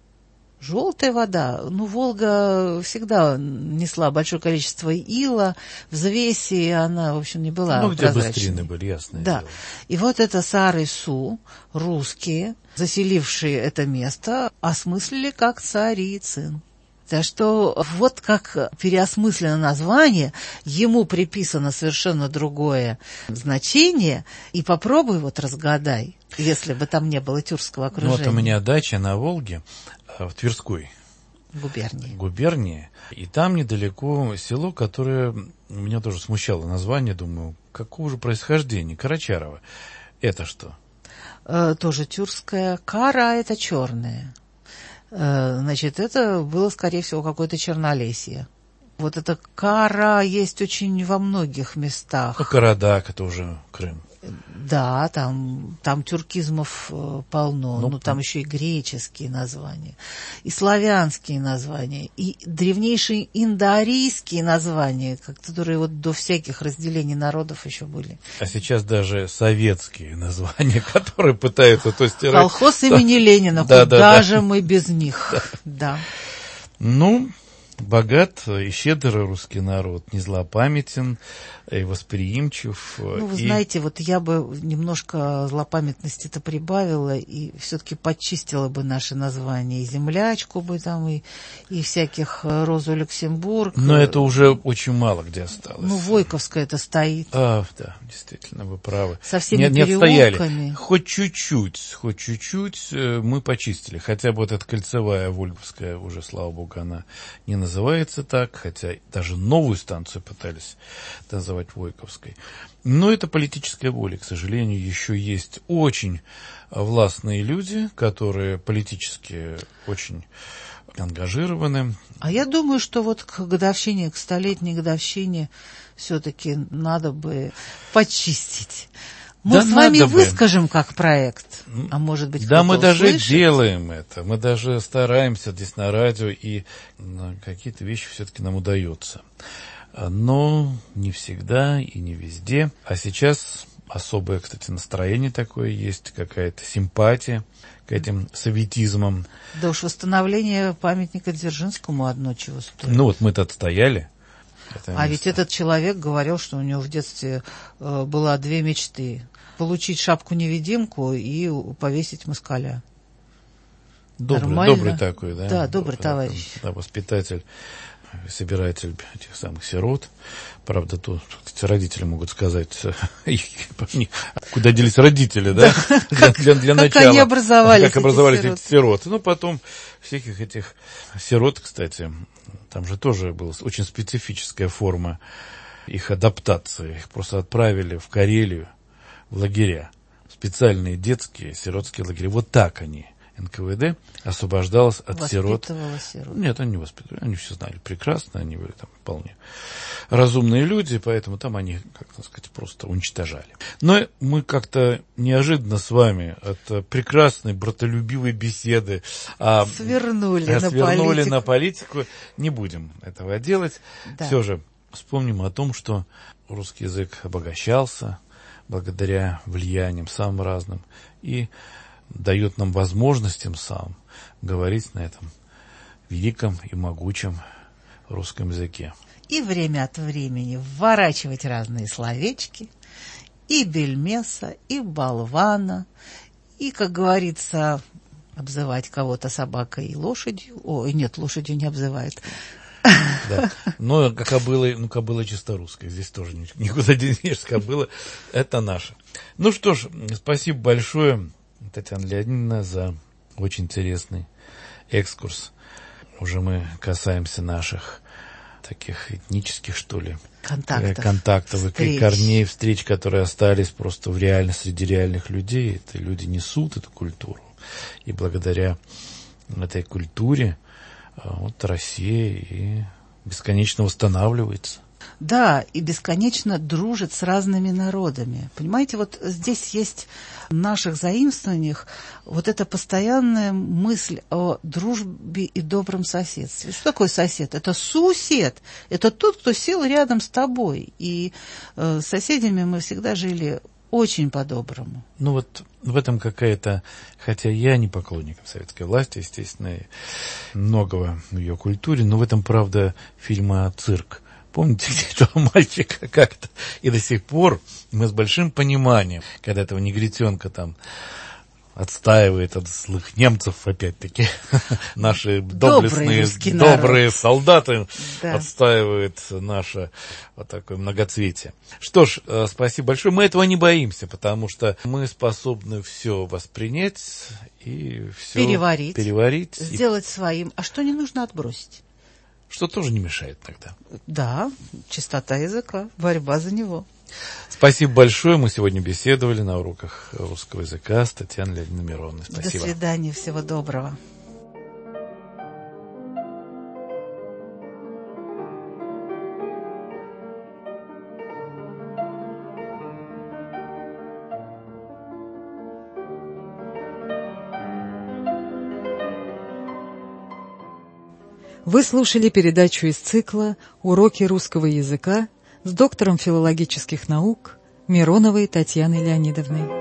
Желтая вода. Ну, Волга всегда несла большое количество ила, взвеси, и она, в общем, не была ну, где прозрачной. быстрины были, ясно. Да. И вот это Сары-Су, русские, заселившие это место, осмыслили как Царицын. Так что вот как переосмыслено название, ему приписано совершенно другое значение, и попробуй вот разгадай, если бы там не было тюркского окружения. Ну, вот у меня дача на Волге, в Тверской губернии. губернии, и там недалеко село, которое меня тоже смущало название, думаю, какого же происхождения, Карачарово. Это что? Э, тоже тюркская. Кара – это черная. Э, значит, это было, скорее всего, какое-то чернолесье. Вот эта Кара есть очень во многих местах. Ну, Карадак – это уже Крым. Да, там, там тюркизмов э, полно, ну, ну там еще и греческие названия, и славянские названия, и древнейшие индоарийские названия, которые вот до всяких разделений народов еще были. А сейчас даже советские названия, которые пытаются то стирать. Колхоз имени Ленина, да, куда да, же да. мы без них? Да. Ну, богат и щедр русский народ, не злопамятен и восприимчив. Ну, вы и... знаете, вот я бы немножко злопамятности-то прибавила и все-таки подчистила бы наши названия. И землячку бы там, и, и всяких Розу Люксембург. Но это уже очень мало где осталось. Ну, Войковская это стоит. А, да, действительно, вы правы. Со всеми не, не переулками. отстояли. Хоть чуть-чуть, хоть чуть-чуть мы почистили. Хотя бы вот эта кольцевая Вольговская, уже, слава богу, она не называется так, хотя даже новую станцию пытались называть Войковской. Но это политическая воля, к сожалению, еще есть очень властные люди, которые политически очень ангажированы. А я думаю, что вот к годовщине, к столетней годовщине все-таки надо бы почистить. Мы да с вами бы. выскажем как проект, а может быть, да, мы даже услышит. делаем это, мы даже стараемся здесь на радио, и ну, какие-то вещи все-таки нам удается. Но не всегда и не везде. А сейчас особое, кстати, настроение такое есть, какая-то симпатия к этим советизмам. Да уж восстановление памятника Дзержинскому одно чего стоит. Ну вот мы-то отстояли. А место. Ведь этот человек говорил, что у него в детстве э, было две мечты. Получить шапку-невидимку и повесить москаля. Добрый, добрый такой, да? Да, добрый товарищ. Да, воспитатель, собиратель этих самых сирот. Правда, тут, кстати, родители могут сказать, куда делись родители, да? Как, для, для как начала. они образовались, Как образовались эти эти сироты. Ну, потом всяких этих сирот, кстати, там же тоже была очень специфическая форма их адаптации. Их просто отправили в Карелию, в лагеря. Специальные детские сиротские лагеря. Вот так они. эн ка вэ дэ освобождалась от сирот. сирот. Нет, они не воспитывали, они все знали прекрасно, они были там вполне разумные люди, поэтому там они, как так сказать, просто уничтожали. Но мы как-то неожиданно с вами от прекрасной братолюбивой беседы а, свернули, а, на, свернули политику. на политику. Не будем этого делать. Да. Все же вспомним о том, что русский язык обогащался благодаря влияниям самым разным и дает нам возможность тем самым говорить на этом великом и могучем русском языке. И время от времени вворачивать разные словечки, и бельмеса, и болвана, и, как говорится, обзывать кого-то собакой и лошадью. Ой, нет, лошадью не обзывают. Да. Но кобыла, ну, кобыла чисто русская, здесь тоже никуда не денешься, кобыла – это наша. Ну что ж, спасибо большое, Татьяна Леонидовна, за очень интересный экскурс. Уже мы касаемся наших таких этнических, что ли, контактов, контактов встреч. И корней встреч, которые остались просто в реально, среди реальных людей. Это люди несут эту культуру. И благодаря этой культуре вот Россия и бесконечно восстанавливается. Да, и бесконечно дружит с разными народами. Понимаете, вот здесь есть в наших заимствованиях вот эта постоянная мысль о дружбе и добром соседстве. Что такое сосед? Это сусед. Это тот, кто сел рядом с тобой. И э, с соседями мы всегда жили очень по-доброму. Ну вот в этом какая-то, хотя я не поклонник советской власти, естественно, и многого в ее культуре, но в этом, правда, фильма «Цирк». Помните этого мальчика как-то? И до сих пор мы с большим пониманием, когда этого негритенка там отстаивает от злых немцев, опять-таки, наши доблестные, добрые солдаты, да, отстаивают наше вот такое многоцветие. Что ж, спасибо большое. Мы этого не боимся, потому что мы способны все воспринять и все переварить, переварить сделать и... своим. А что не нужно отбросить? Что тоже не мешает тогда. Да, чистота языка, борьба за него. Спасибо большое. Мы сегодня беседовали на уроках русского языка с Татьяной Леонидовной Мироновой. Спасибо. До свидания, всего доброго. Вы слушали передачу из цикла «Уроки русского языка» с доктором филологических наук Мироновой Татьяной Леонидовной.